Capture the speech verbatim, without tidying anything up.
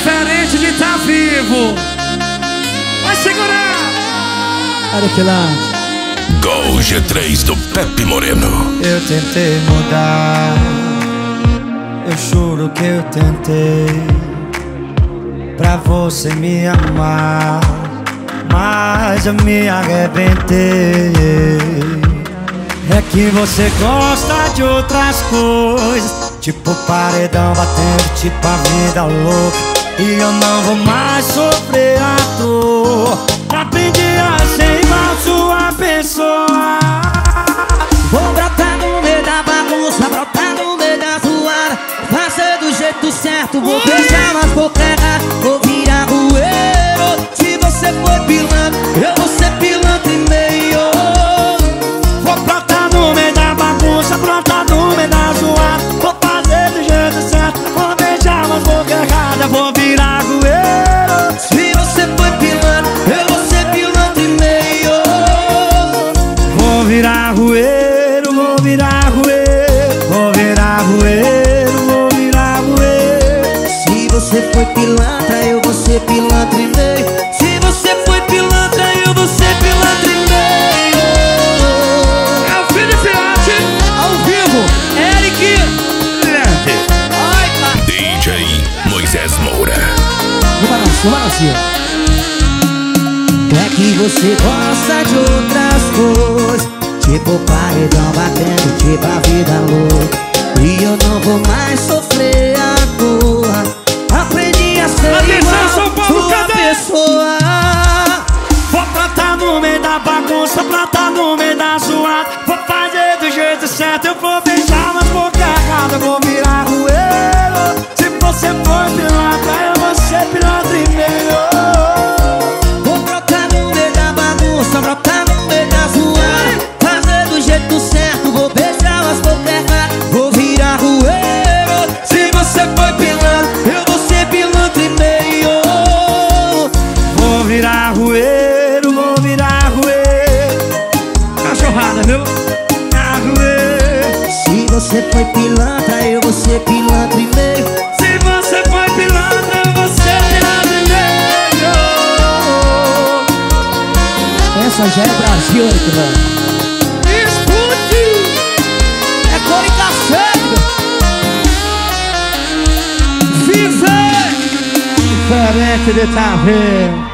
diferente de estar vivo. Vai segurar. Olha que lance. Gol G três do Pepe Moreno. Eu tentei mudar, eu juro que eu tentei, pra você me amar, mas eu me arrebentei. É que você gosta de outras coisas, tipo paredão batendo, tipo a vida louca, e eu não vou mais sofrer à toa. Aprendi a ser igual sua pessoa. Vou brotar no meio da bagunça, brotar no meio da zoada, fazer do jeito certo, vou beijar nas bocas erradas, vou virar rueiro. Se você for pilantra, eu vou ser pilantra e meio. Vou brotar no meio da bagunça, brotar no meio da zoada, vou fazer do jeito certo, vou beijar nas bocas erradas, vou virar rueiro. Se você for pilantra, eu vou ser pilantra e meio. Vou virar rueiro, vou virar rueiro, vou virar rueiro, vou virar rueiro. Se você foi pilantra, eu vou ser pilantra e meio. Se você foi pilantra, eu vou ser pilantra e meio. É o Felipe Arte, Ao vivo, Eric. Ai, cara. D J Moisés Moura. No balanço, no balanço. É que você gosta de outras coisas, tipo paredão batendo, tipo a vida louca, e eu não vou mais sofrer à toa. Aprendi a ser Atenção, igual São Paulo, sua cadê? pessoa. Vou brotar no meio da bagunça, brotar no meio da zoada, vou fazer do jeito certo, eu vou beijar nas bocas erradas, vou virar rueiro. Se você for pilantra, eu vou ser pilantra e meio. Vou brotar no meio da bagunça, brotar no meio da zoada, fazer do jeito certo, vou beijar as bocas erradas, vou virar rueiro. Se você foi pilantra, eu vou ser pilantra e meio. Vou virar rueiro, vou virar rueiro. cachorrada, viu? Virar rueiro. Se você foi pilantra, eu vou ser pilantra e meio. Se você foi pilantra, eu vou ser pilantra e meio. Essa já é Brasil, mano. Escute! É cor e cacete. Viver! Diferente de tá vendo.